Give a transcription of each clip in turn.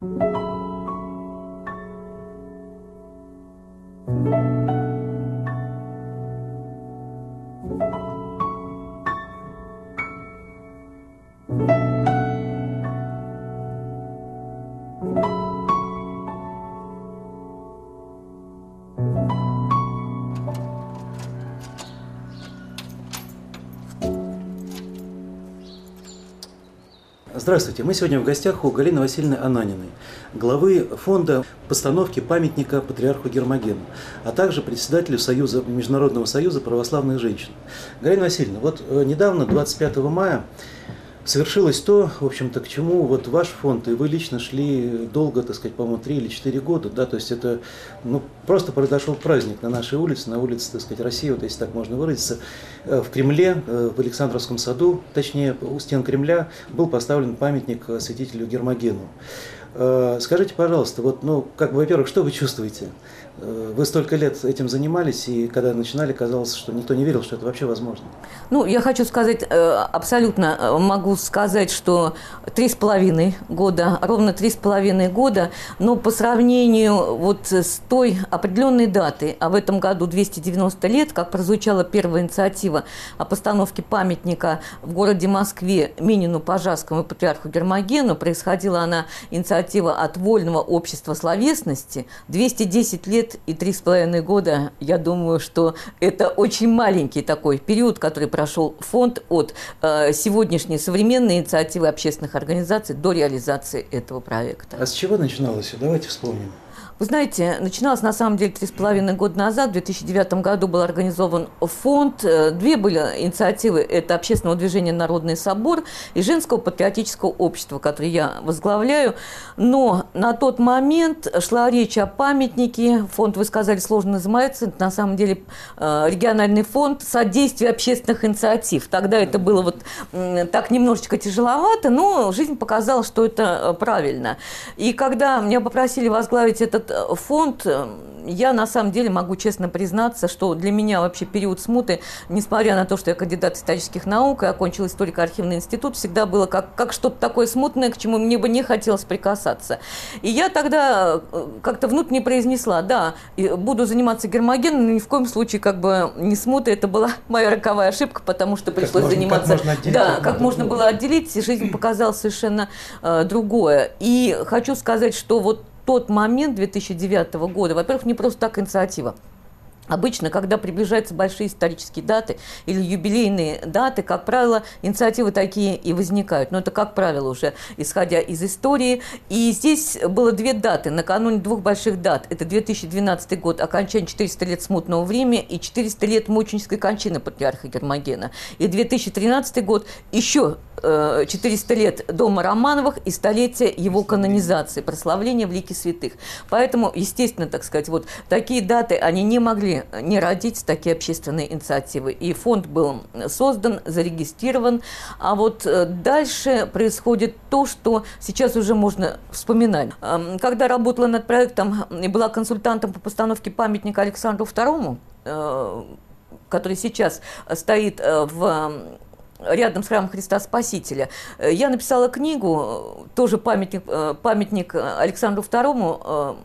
Здравствуйте. Мы сегодня в гостях у Галины Васильевны Ананиной, главы фонда постановки памятника патриарху Гермогену, а также председателю Международного союза православных женщин. Галина Васильевна, вот недавно, 25 мая, совершилось то, в общем-то, к чему вот ваш фонд и вы лично шли долго, так сказать, по-моему, 3 или 4 года, да, то есть это, просто произошел праздник на нашей улице, на улице, так сказать, России, вот если так можно выразиться, в Кремле, в Александровском саду, точнее, у стен Кремля был поставлен памятник святителю Гермогену. Скажите, пожалуйста, во-первых, что вы чувствуете? Вы столько лет этим занимались, и когда начинали, казалось, что никто не верил, что это вообще возможно. Я хочу сказать, абсолютно могу сказать, что 3,5 года, ровно 3,5 года, но по сравнению вот с той определенной датой, а в этом году 290 лет, как прозвучала первая инициатива о постановке памятника в городе Москве Минину, Пожарскому и патриарху Гермогену, происходила она, инициатива от Вольного общества словесности, 210 лет и 3,5 года, я думаю, что это очень маленький такой период, который прошел фонд от сегодняшней современной инициативы общественных организаций до реализации этого проекта. А с чего начиналось? Давайте вспомним. Вы знаете, начиналось на самом деле 3,5 года назад. В 2009 году был организован фонд. Две были инициативы. Это общественного движения «Народный собор» и женского патриотического общества, которое я возглавляю. Но на тот момент шла речь о памятнике. Фонд, вы сказали, сложно называется. Это на самом деле региональный фонд содействия общественных инициатив. Тогда это было так немножечко тяжеловато, но жизнь показала, что это правильно. И когда меня попросили возглавить этот фонд, я на самом деле могу честно признаться, что для меня вообще период смуты, несмотря на то, что я кандидат исторических наук и окончил историко-архивный институт, всегда было как что-то такое смутное, к чему мне бы не хотелось прикасаться. И я тогда как-то внутренне произнесла: да, буду заниматься Гермогеном, но ни в коем случае не смута. Это была моя роковая ошибка, потому что пришлось заниматься... Как можно было отделить, и жизнь показала совершенно другое. И хочу сказать, что тот момент 2009 года, во-первых, не просто так инициатива. Обычно, когда приближаются большие исторические даты или юбилейные даты, как правило, инициативы такие и возникают. Но это, как правило, уже исходя из истории. И здесь было две даты, накануне двух больших дат. Это 2012 год, окончание 400 лет смутного времени и 400 лет мученической кончины патриарха Гермогена. И 2013 год, еще 400 лет дома Романовых и столетие его канонизации, прославления в лике святых. Поэтому, естественно, так сказать, такие даты, они не могли не родить такие общественные инициативы. И фонд был создан, зарегистрирован. А дальше происходит то, что сейчас уже можно вспоминать. Когда работала над проектом и была консультантом по постановке памятника Александру II, который сейчас стоит рядом с храмом Христа Спасителя, я написала книгу, тоже памятник Александру II.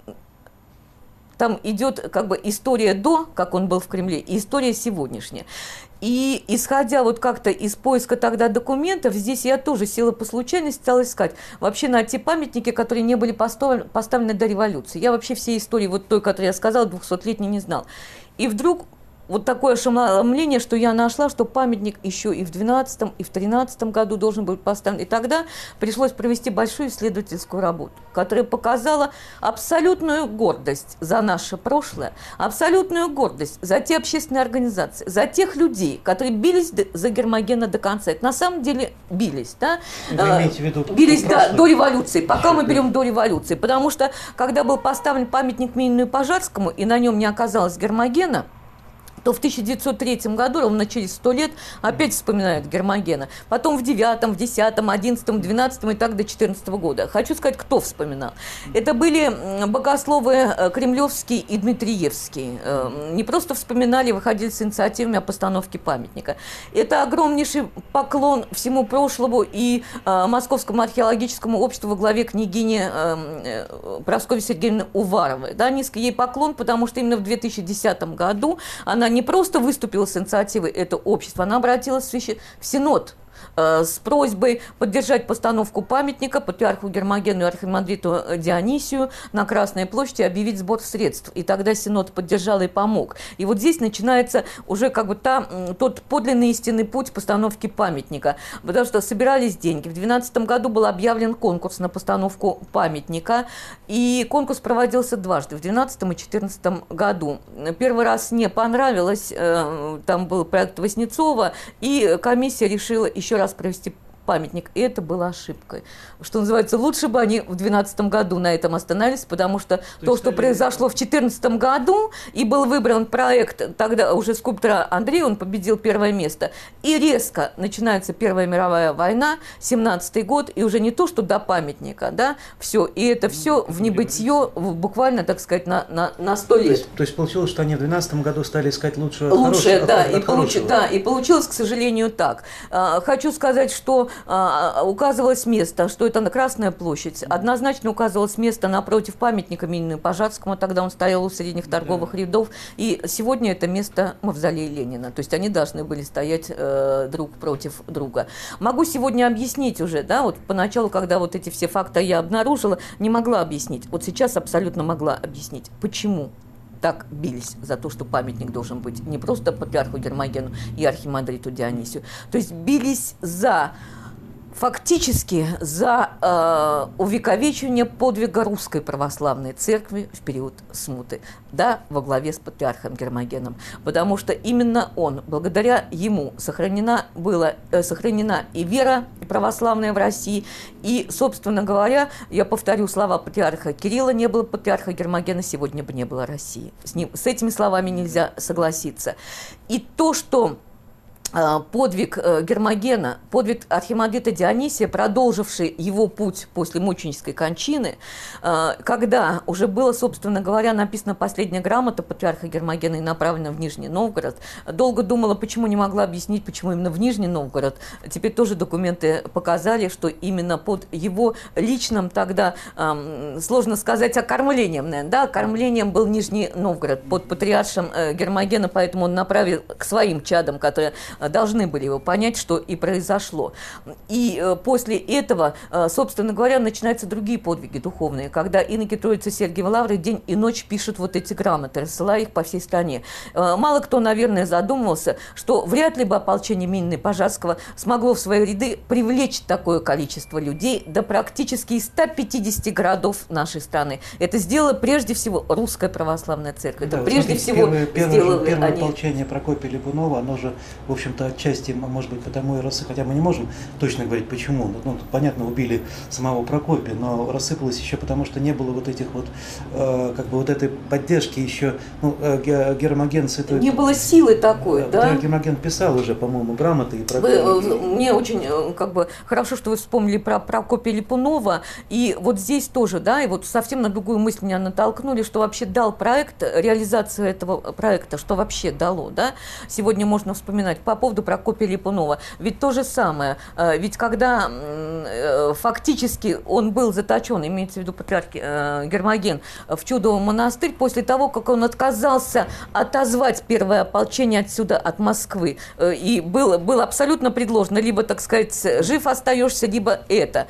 Там идет история до, как он был в Кремле, и история сегодняшняя. И исходя как-то из поиска тогда документов, здесь я тоже села по случайности, стала искать вообще на те памятники, которые не были поставлены до революции. Я вообще всей истории той, которую я сказала, 200-летней, не знал. И вдруг такое ошеломление, что я нашла, что памятник еще и в 2012 и в 2013 году должен был быть поставлен. И тогда пришлось провести большую исследовательскую работу, которая показала абсолютную гордость за наше прошлое, абсолютную гордость за те общественные организации, за тех людей, которые бились за Гермогена до конца. Это на самом деле бились, да? Вы имеете в виду бились, да, до революции, пока мы берем до революции. Потому что, когда был поставлен памятник Минину и Пожарскому, и на нем не оказалось Гермогена, то в 1903 году, ровно через 100 лет, опять вспоминают Гермогена. Потом в 9, в 10, 11, 12 и так до 14 года. Хочу сказать, кто вспоминал. Это были богословы Кремлевский и Дмитриевский. Не просто вспоминали, выходили с инициативами о постановке памятника. Это огромнейший поклон всему прошлому и Московскому археологическому обществу во главе княгини Прасковьи Сергеевны Уваровой. Да, низкий ей поклон, потому что именно в 2010 году она не просто выступила с инициативой это общество, она обратилась в Синод с просьбой поддержать постановку памятника патриарху Гермогену и архимандриту Дионисию на Красной площади, объявить сбор средств. И тогда Синод поддержал и помог. И вот здесь начинается уже как бы тот подлинный истинный путь постановки памятника. Потому что собирались деньги. В 2012 году был объявлен конкурс на постановку памятника. И конкурс проводился дважды, в 2012 и 2014 году. Первый раз не понравилось, там был проект Васнецова, и комиссия решила еще раз провести памятник, и это было ошибкой. Что называется, лучше бы они в 2012 году на этом остановились, потому что то, что произошло в 2014 году, и был выбран проект, тогда уже скульптора Андрей, он победил первое место, и резко начинается Первая мировая война, 17-й год, и уже не то, что до памятника, да, все, и это все в небытие, буквально, так сказать, на 100 лет. То есть получилось, что они в 2012 году стали искать лучшее, да, и получилось, к сожалению, так. Хочу сказать, что указывалось место, что это Красная площадь. Однозначно указывалось место напротив памятника Минину Пожарскому, тогда он стоял у средних торговых рядов, и сегодня это место мавзолея Ленина. То есть они должны были стоять друг против друга. Могу сегодня объяснить уже, да, вот поначалу, когда вот эти все факты я обнаружила, не могла объяснить. Вот сейчас абсолютно могла объяснить, почему так бились за то, что памятник должен быть не просто патриарху Гермогену и архимандриту Дионисию, то есть бились фактически за увековечивание подвига Русской Православной Церкви в период смуты, да, во главе с патриархом Гермогеном, потому что именно он, благодаря ему сохранена и вера православная в России, и, собственно говоря, я повторю слова патриарха Кирилла, не было патриарха Гермогена, сегодня бы не было России. С этими словами нельзя согласиться. И то, что подвиг Гермогена, подвиг архимандрита Дионисия, продолживший его путь после мученической кончины, когда уже было, собственно говоря, написана последняя грамота патриарха Гермогена и направлена в Нижний Новгород, долго думала, почему не могла объяснить, почему именно в Нижний Новгород. Теперь тоже документы показали, что именно под его личным тогда, сложно сказать, окормлением, наверное, да, окормлением был Нижний Новгород под патриаршем Гермогена, поэтому он направил к своим чадам, которые должны были его понять, что и произошло. И после этого, собственно говоря, начинаются другие подвиги духовные, когда иноки Троицы Сергиевой Лавры день и ночь пишут вот эти грамоты, рассылая их по всей стране. Мало кто, наверное, задумывался, что вряд ли бы ополчение Минина и Пожарского смогло в свои ряды привлечь такое количество людей до практически 150 городов нашей страны. Это сделала прежде всего Русская Православная Церковь. Да, это прежде всего первое ополчение Прокопия Липунова, оно же, в общем-то, отчасти, может быть, потому и рассыпалось, хотя мы не можем точно говорить, почему. Ну, понятно, убили самого Прокопия, но рассыпалось еще потому, что не было вот этих вот, как бы вот этой поддержки еще, ну, Гермоген с этой... Не было силы такой, да? Гермоген писал уже, по-моему, грамоты. И мне очень, как бы, хорошо, что вы вспомнили про Прокопия Липунова, и вот здесь тоже, да, и вот совсем на другую мысль меня натолкнули, что вообще дал проект, реализация этого проекта, что вообще дало, да? Сегодня можно вспоминать по поводу Прокопия Липунова. Ведь то же самое. Ведь когда фактически он был заточен, имеется в виду патриарх Гермоген, в Чудовый монастырь, после того, как он отказался отозвать первое ополчение отсюда, от Москвы, и был абсолютно предложено, либо, так сказать, жив остаешься, либо это.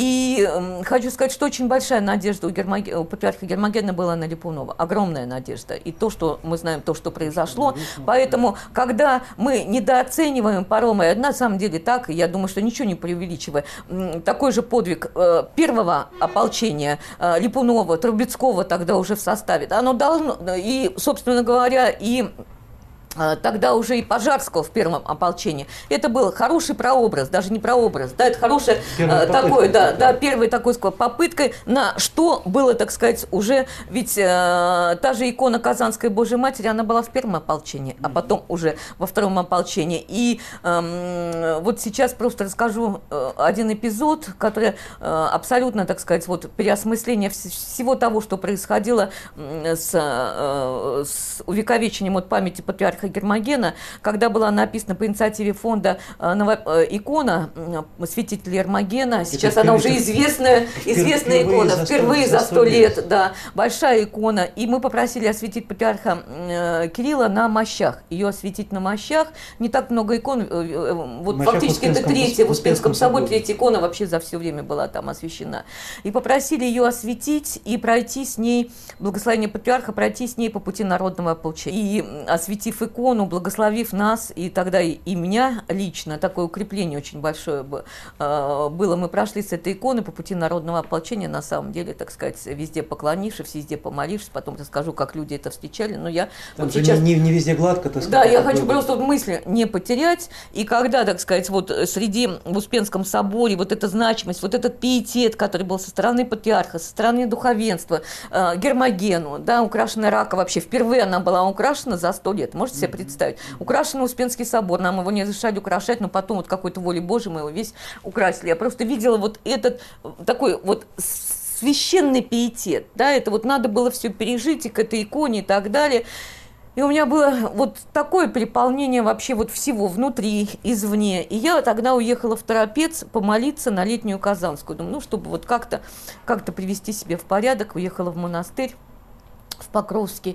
И хочу сказать, что очень большая надежда у патриарха Гермогена была на Липунова. Огромная надежда. И то, что мы знаем, то, что произошло. Поэтому, когда мы недооцениваем порой, на самом деле так, я думаю, что ничего не преувеличивая, такой же подвиг первого ополчения Липунова, Трубецкого тогда уже в составе, оно должно, и, собственно говоря, и тогда уже и Пожарского в первом ополчении. Это был хороший прообраз, даже не прообраз, да, это хорошее такое, да, первой такой попыткой, на что было, так сказать, уже, ведь та же икона Казанской Божьей Матери, она была в первом ополчении, а потом уже во втором ополчении. И вот сейчас просто расскажу один эпизод, который абсолютно, так сказать, вот переосмысление всего того, что происходило с увековечением от памяти патриарха Гермогена, когда была написана по инициативе фонда икона святителя Гермогена. Сейчас она уже известная икона, впервые за 100 лет, да, большая икона. И мы попросили осветить патриарха Кирилла на мощах. Ее осветить на мощах. Не так много икон, вот мощах фактически это третья, в Успенском соборе третья икона вообще за все время была там освящена. И попросили ее осветить и пройти с ней, благословение патриарха, пройти с ней по пути народного ополчения. И осветив икону, благословив нас, и тогда и меня лично, такое укрепление очень большое было. Мы прошли с этой иконы по пути народного ополчения, на самом деле, так сказать, везде поклонившись, везде помолившись, потом расскажу, как люди это встречали, но я там вот сейчас... не везде гладко, так сказать. Да, я хочу просто вот мысли не потерять, и когда, так сказать, вот среди в Успенском соборе вот эта значимость, вот этот пиетет, который был со стороны патриарха, со стороны духовенства, Гермогену, да, украшенная рака вообще, впервые она была украшена за 100 лет, можете себе представить? Украшенный Успенский собор, нам его не разрешали украшать, но потом вот какой-то волей Божией мы его весь украсили. Я просто видела вот этот такой вот священный пиетет, да, это вот надо было все пережить и к этой иконе и так далее. И у меня было вот такое переполнение вообще вот всего внутри, извне. И я тогда уехала в Торопец помолиться на Летнюю Казанскую. Думаю, ну, чтобы вот как-то привести себя в порядок, уехала в монастырь в Покровский.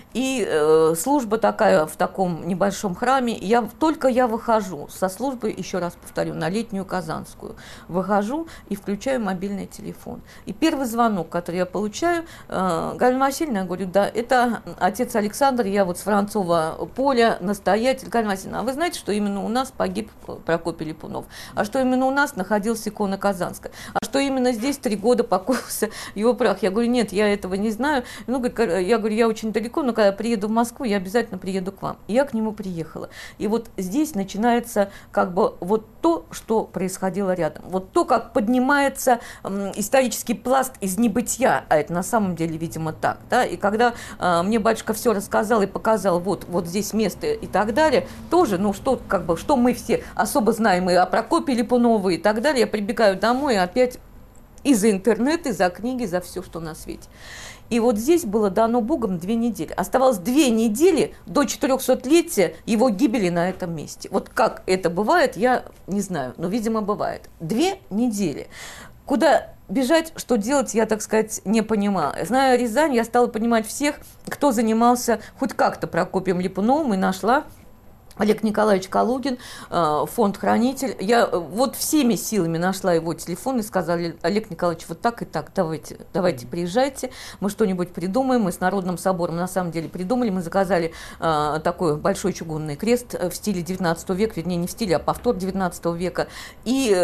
И служба такая в таком небольшом храме. Только я выхожу со службы, еще раз повторю, на Летнюю Казанскую. Выхожу и включаю мобильный телефон. И первый звонок, который я получаю, Галина Васильевна, я говорю, да, это отец Александр, я вот с Воронцова поля, настоятель. Галина Васильевна, а вы знаете, что именно у нас погиб Прокопий Липунов? А что именно у нас находилась икона Казанская? А что именно здесь 3 года покоился его прах? Я говорю, нет, я этого не знаю. Ну, я говорю, я очень далеко, но когда я приеду в Москву, я обязательно приеду к вам. И я к нему приехала. И вот здесь начинается как бы вот то, что происходило рядом. Вот то, как поднимается исторический пласт из небытия, а это на самом деле, видимо, так. Да? И когда мне батюшка все рассказал и показал, вот здесь место и так далее, тоже, ну, что мы все особо знаем и о Прокопии Липуновой и так далее, я прибегаю домой и опять и за интернет, и за книги, за все, что на свете. И вот здесь было дано Богом 2 недели. Оставалось 2 недели до 400-летия его гибели на этом месте. Вот как это бывает, я не знаю, но, видимо, бывает. 2 недели. Куда бежать, что делать, я, так сказать, не понимала. Зная Рязань, я стала понимать всех, кто занимался хоть как-то Прокопием Липуновым, и нашла Олег Николаевич Калугин, фонд «Хранитель». Я вот всеми силами нашла его телефон и сказала, Олег Николаевич, вот так и так, давайте приезжайте, мы что-нибудь придумаем. Мы с Народным собором на самом деле придумали, мы заказали такой большой чугунный крест в стиле 19 века, вернее, не в стиле, а повтор 19 века, и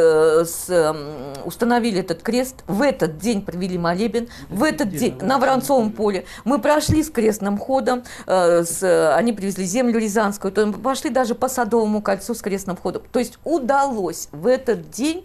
установили этот крест. В этот день провели молебен, в этот день на Воронцовом поле. Мы прошли с крестным ходом, они привезли землю рязанскую, пошли даже по Садовому кольцу с крестным ходом. То есть удалось в этот день,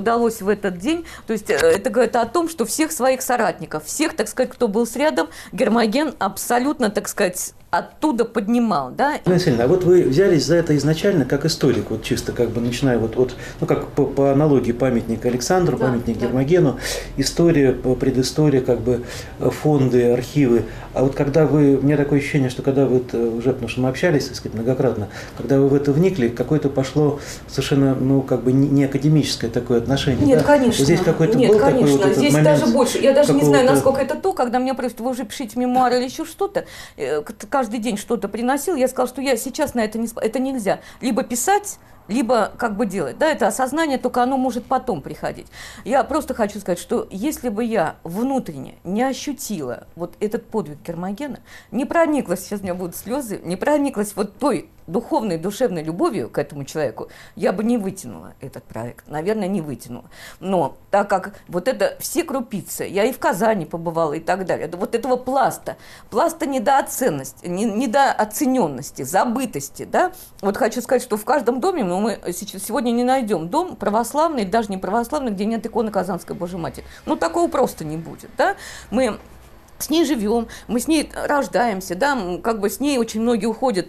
то есть это говорит о том, что всех своих соратников, всех, так сказать, кто был с рядом, Гермоген абсолютно, так сказать, оттуда поднимал, да. Васильевна, а вот вы взялись за это изначально как историк, вот чисто как бы начиная вот ну как по аналогии памятник Александру, да, памятник Гермогену, история, предыстория, как бы фонды, архивы. А вот когда у меня такое ощущение, что когда вы уже, потому что мы общались, так сказать, многократно, когда вы в это вникли, какое-то пошло совершенно, ну, как бы не академическое такое отношение. Нет, да? конечно. Вот здесь какой-то Нет, был конечно. такой вот этот Здесь момент даже больше. Я даже не знаю, насколько это то, когда мне просто, вы уже пишите мемуары или еще что-то, каждый день что-то приносил, я сказала, что я сейчас на это нельзя. Либо писать, либо как бы делать. Да, это осознание, только оно может потом приходить. Я просто хочу сказать, что если бы я внутренне не ощутила вот этот подвиг Гермогена, не прониклась, сейчас у меня будут слезы, не прониклась вот той духовной, душевной любовью к этому человеку, я бы не вытянула этот проект. Наверное, не вытянула. Но так как вот это все крупицы, я и в Казани побывала и так далее, вот этого пласта недооценности, недооцененности, забытости, да, вот хочу сказать, что в каждом доме, ну, мы сегодня не найдем дом православный, даже не православный, где нет иконы Казанской Божьей Матери. Ну, такого просто не будет, да. Мы с ней живем, мы с ней рождаемся, да, как бы с ней очень многие уходят,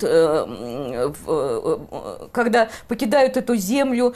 когда покидают эту землю.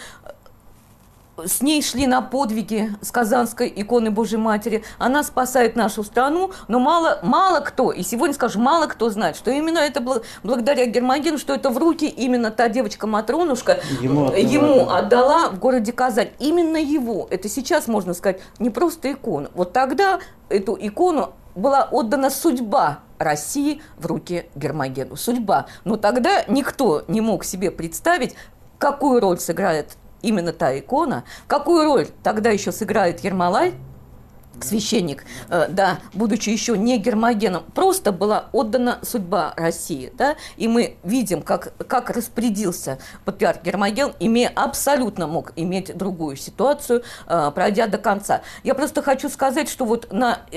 С ней шли на подвиги с Казанской иконы Божьей Матери. Она спасает нашу страну, но мало кто, и сегодня скажу, мало кто знает, что именно это благодаря Гермогену, что это в руки именно та девочка-матронушка ему отдала в городе Казань. Именно его. Это сейчас, можно сказать, не просто икона. Вот тогда эту икону была отдана судьба России в руки Гермогену. Судьба. Но тогда никто не мог себе представить, какую роль сыграет именно та икона, какую роль тогда еще сыграет Ермолай, священник, да, будучи еще не Гермогеном, просто была отдана судьба России, да, и мы видим, как распорядился патриарх Гермоген, абсолютно мог иметь другую ситуацию, пройдя до конца. Я просто хочу сказать, что вот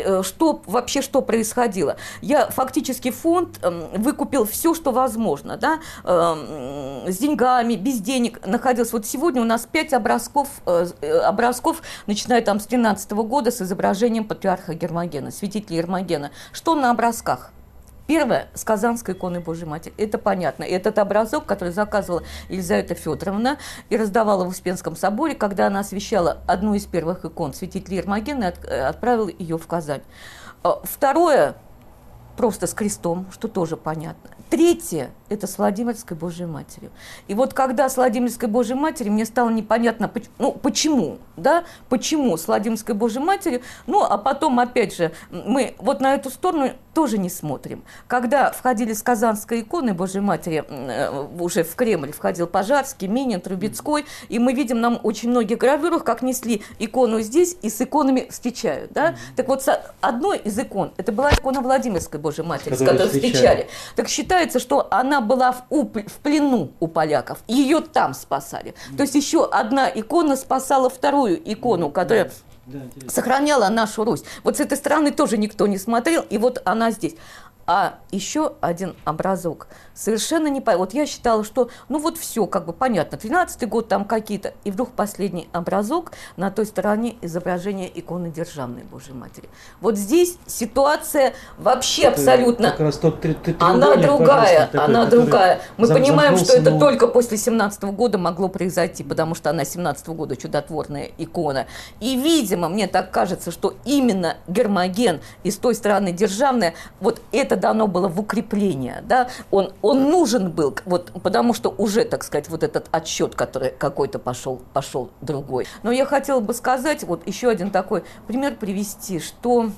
что происходило. Я фонд выкупил все, что возможно, да, с деньгами, без денег находился. Вот сегодня у нас 5 образков, начиная там с 2013 года, с изображением патриарха Гермогена, святителя Гермогена. Что на образках? Первое, с Казанской иконы Божьей Матери. Это понятно. Этот образок, который заказывала Елизавета Федоровна и раздавала в Успенском соборе, когда она освящала одну из первых икон святителя Гермогена и отправила ее в Казань. Второе, просто с крестом, что тоже понятно. Третье – это с Владимирской Божьей Матерью. И вот когда с Владимирской Божьей Матерью, мне стало непонятно, почему, да, почему с Владимирской Божьей Матерью, ну, а потом, опять же, мы вот на эту сторону тоже не смотрим. Когда входили с Казанской иконы Божьей Матери, уже в Кремль входил Пожарский, Минин, Трубецкой, и мы видим нам очень многих гравюрах, как несли икону здесь и с иконами встречают, да. Так вот, с одной из икон, это была икона Владимирской Божьей Матери, с которой встречали. Так считается, что она была в плену у поляков, ее там спасали. То есть еще одна икона спасала вторую икону, которая сохраняла нашу Русь. Вот с этой стороны тоже никто не смотрел, и вот она здесь. А еще один образок. Совершенно не понятно. Вот я считала, что ну вот все, как бы понятно, 13-й год там какие-то. И вдруг последний образок, на той стороне изображение иконы Державной Божьей Матери. Вот здесь ситуация вообще это абсолютно... Как раз тот она другая, она другая. Мы понимаем, что это только после 17-го года могло произойти, потому что она 17-го года чудотворная икона. И, видимо, мне так кажется, что именно Гермоген и с той стороны Державная, вот это дано было в укрепление, да, он нужен был, вот, потому что уже, так сказать, вот этот отсчет, который какой-то пошел другой. Но я хотела бы сказать, вот еще один такой пример привести, что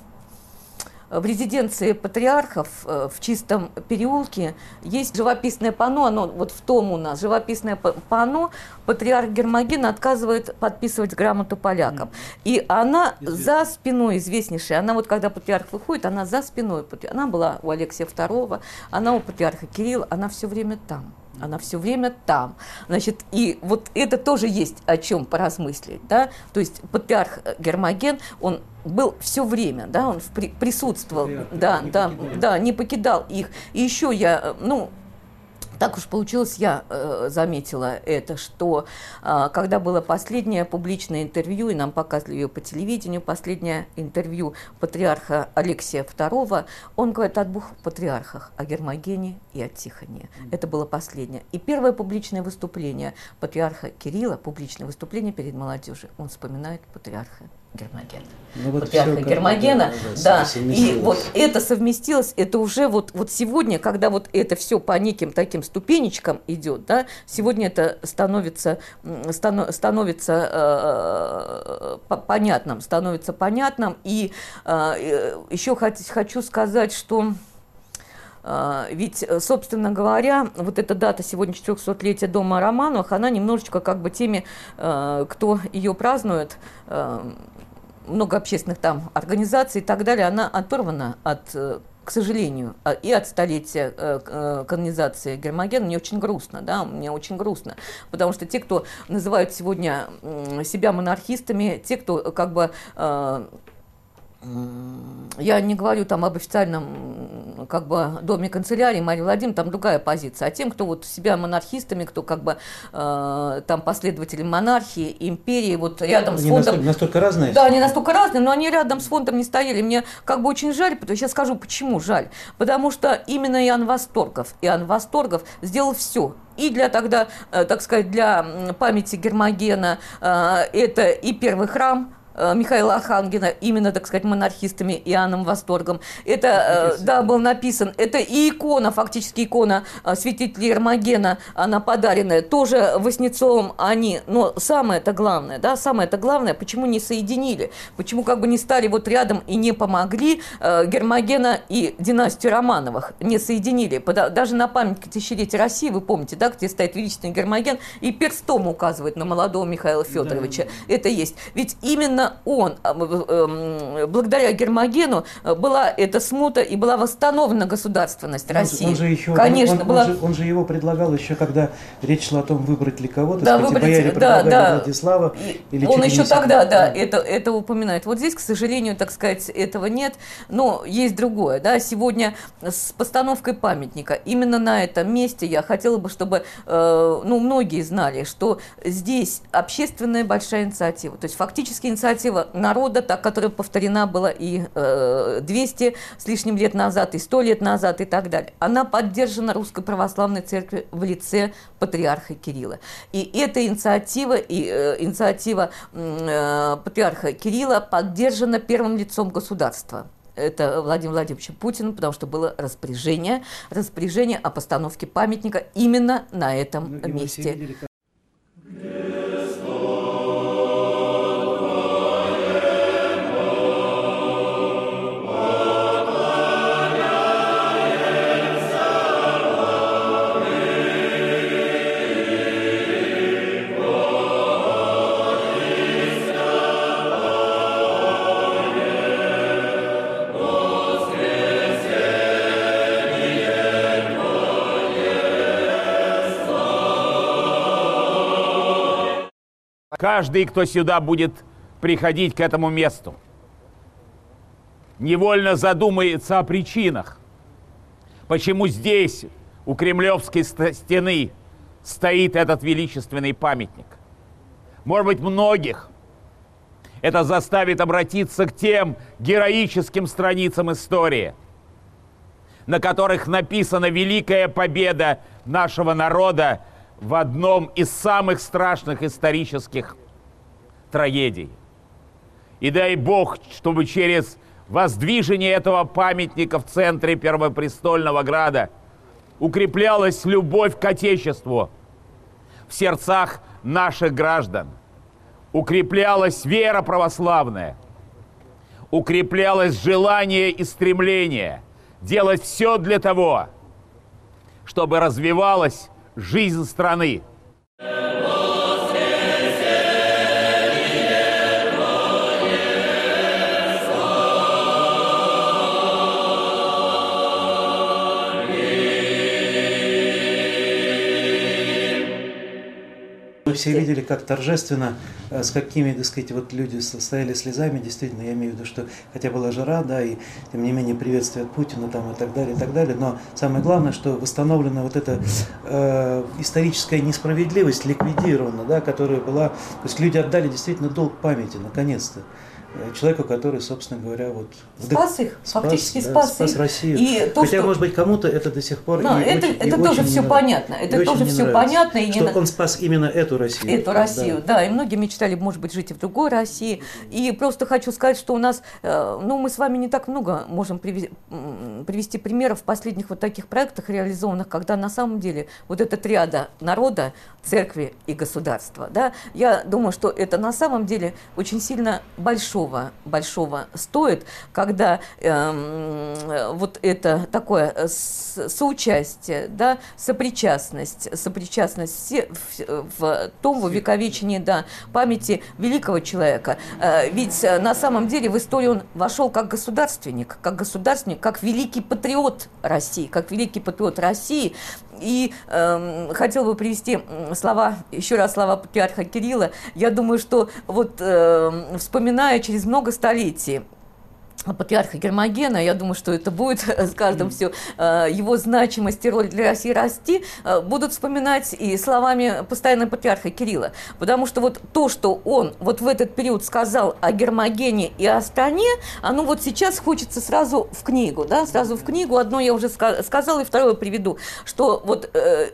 в резиденции патриархов в Чистом переулке есть живописное панно, оно вот в том у нас, живописное панно, патриарх Гермоген отказывает подписывать грамоту полякам. И она за спиной, известнейшая, она вот когда патриарх выходит, она за спиной, она была у Алексия II, она у патриарха Кирилла, она все время там. Она все время там. Значит, и вот это тоже есть о чем поразмыслить, да. То есть патриарх Гермоген, он был все время, да, он присутствовал, не покидал их. И еще я, так уж получилось, я заметила это, что когда было последнее публичное интервью, и нам показывали ее по телевидению, последнее интервью патриарха Алексия II, он говорит о двух патриархах, о Гермогене и о Тихоне. Это было последнее. И первое публичное выступление патриарха Кирилла, публичное выступление перед молодежью, он вспоминает патриарха Гермогена. Патриарха Гермогена, да, и вот это совместилось, это уже вот сегодня, когда вот это все по неким таким ступенечкам идет, да, сегодня это становится понятным, и еще хочу сказать, что ведь, собственно говоря, вот эта дата сегодня 400-летия дома Романовых, она немножечко как бы теми, кто ее празднует, много общественных там организаций и так далее, она оторвана от, к к сожалению, и от столетия канонизации Гермогена, мне очень грустно, да, мне очень грустно, потому что те, кто называют сегодня себя монархистами, те, кто как бы... Я не говорю там об официальном как бы доме канцелярии Марии Владимировны, там другая позиция. А тем, кто вот себя монархистами, кто как бы там последователи монархии, империи, вот рядом с фондом... Настолько разные? Да, они настолько разные, но они рядом с фондом не стояли. Мне как бы очень жаль, сейчас скажу, почему жаль. Потому что именно Иоанн Восторгов сделал все. И для тогда, так сказать, для памяти Гермогена это и первый храм Михаила Архангела, именно, так сказать, монархистами Иоанном Восторгом. Это, да, был написан. Это и икона, фактически икона святителя Гермогена, она подаренная, тоже Васнецовым они. Но самое-то главное, да, самое-то главное, почему не соединили, почему как бы не стали вот рядом и не помогли Гермогена и династию Романовых, не соединили. Даже на памятнике тысячелетия России, вы помните, да, где стоит величественный Гермоген, и перстом указывает на молодого Михаила Федоровича. Да. Это есть. Ведь именно он, благодаря Гермогену, была эта смута и была восстановлена государственность России. Он же еще, конечно, он же его предлагал еще, когда речь шла о том, выбрать ли кого-то, да, бояре предлагали Владислава. Или он еще тогда, да, это упоминает. Вот здесь, к сожалению, так сказать, этого нет, но есть другое. Да, сегодня с постановкой памятника именно на этом месте я хотела бы, чтобы многие знали, что здесь общественная большая инициатива, то есть фактически инициатива народа, та, которая повторена была и 200 с лишним лет назад, и 100 лет назад, и так далее. Она поддержана Русской Православной Церковью в лице патриарха Кирилла. И эта инициатива, инициатива патриарха Кирилла поддержана первым лицом государства. Это Владимир Владимирович Путин, потому что было распоряжение о постановке памятника именно на этом месте. Каждый, кто сюда будет приходить к этому месту, невольно задумается о причинах, почему здесь, у Кремлевской стены, стоит этот величественный памятник. Может быть, многих это заставит обратиться к тем героическим страницам истории, на которых написана великая победа нашего народа в одном из самых страшных исторических трагедий. И дай Бог, чтобы через воздвижение этого памятника в центре Первопрестольного Града укреплялась любовь к Отечеству в сердцах наших граждан, укреплялась вера православная, укреплялось желание и стремление делать все для того, чтобы развивалась жизнь страны. Мы все видели, как торжественно, с какими, так сказать, вот люди стояли слезами, действительно, я имею в виду, что хотя была жара, да, и тем не менее приветствие от Путина там и так далее, но самое главное, что восстановлена вот эта историческая несправедливость, ликвидирована, да, которая была, то есть люди отдали действительно долг памяти, наконец-то. Человеку, который, собственно говоря, вот спас их, фактически спас Россию. И то, хотя, что... может быть, кому-то это до сих пор это тоже все понятно. Это тоже все понятно. И что он спас именно эту Россию. Эту Россию, да. И многие мечтали, может быть, жить и в другой России. И просто хочу сказать, что у нас, мы с вами не так много можем привести примеров последних вот таких проектах реализованных, когда на самом деле вот эта триада народа, церкви и государства, да, я думаю, что это на самом деле очень сильно большое большого стоит, когда вот это такое соучастие, да, сопричастность в том увековечении, да, памяти великого человека. Ведь на самом деле в историю он вошел как государственник, как великий патриот России. И хотел бы привести еще раз слова патриарха Кирилла. Я думаю, что вот вспоминая через много столетий патриарха Гермогена, я думаю, что это будет с каждым все его значимость и роль для России расти, будут вспоминать и словами постоянно патриарха Кирилла. Потому что вот то, что он вот в этот период сказал о Гермогене и о стране, оно вот сейчас хочется сразу в книгу, да, сразу в книгу. Одно я уже сказала, и второе приведу, что вот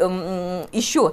еще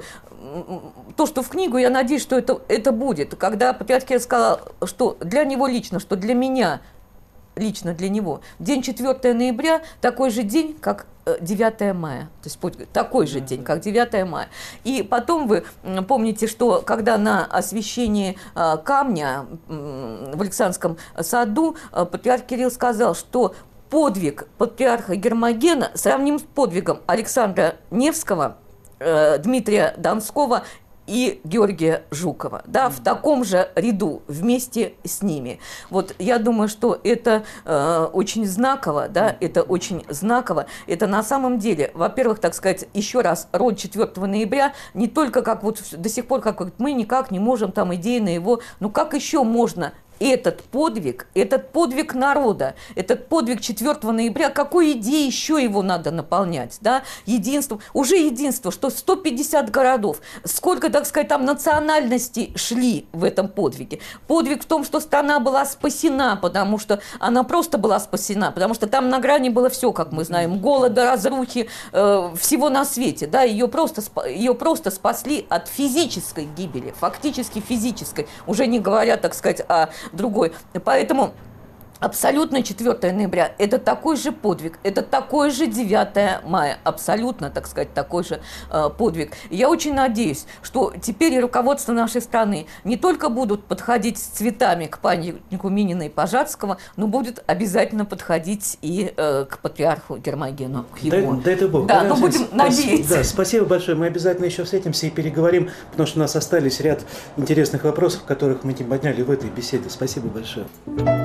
то, что в книгу, я надеюсь, что это будет, когда патриарх Кирилл сказал, что для него лично, что для меня лично для него. День 4 ноября такой же день, как 9 мая. То есть такой же день, как 9 мая. И потом вы помните, что когда на освящении камня в Александрском саду патриарх Кирилл сказал, что подвиг патриарха Гермогена сравним с подвигом Александра Невского, Дмитрия Донского и Георгия Жукова, да, в таком же ряду вместе с ними. Вот я думаю, что это очень знаково, да, это очень знаково. Это на самом деле, во-первых, так сказать, еще раз, роль 4 ноября не только как вот до сих пор, как мы никак не можем там идейно его, ну как еще можно этот подвиг народа, этот подвиг 4 ноября, какой идеей еще его надо наполнять, да, единство, что 150 городов, сколько, так сказать, там национальностей шли в этом подвиге. Подвиг в том, что страна была спасена, потому что она просто была спасена, потому что там на грани было все, как мы знаем, голода, разрухи, всего на свете, да, ее просто спасли от физической гибели, фактически физической, уже не говоря, так сказать, о другой. Поэтому абсолютно 4 ноября – это такой же подвиг, это такой же 9 мая, абсолютно, так сказать, такой же подвиг. И я очень надеюсь, что теперь и руководство нашей страны не только будут подходить с цветами к памятнику Минина и Пожарского, но будет обязательно подходить и к патриарху Гермогену. Дай Бог. Да, но будем надеяться. Да, спасибо большое. Мы обязательно еще встретимся и переговорим, потому что у нас остались ряд интересных вопросов, которых мы не подняли в этой беседе. Спасибо большое.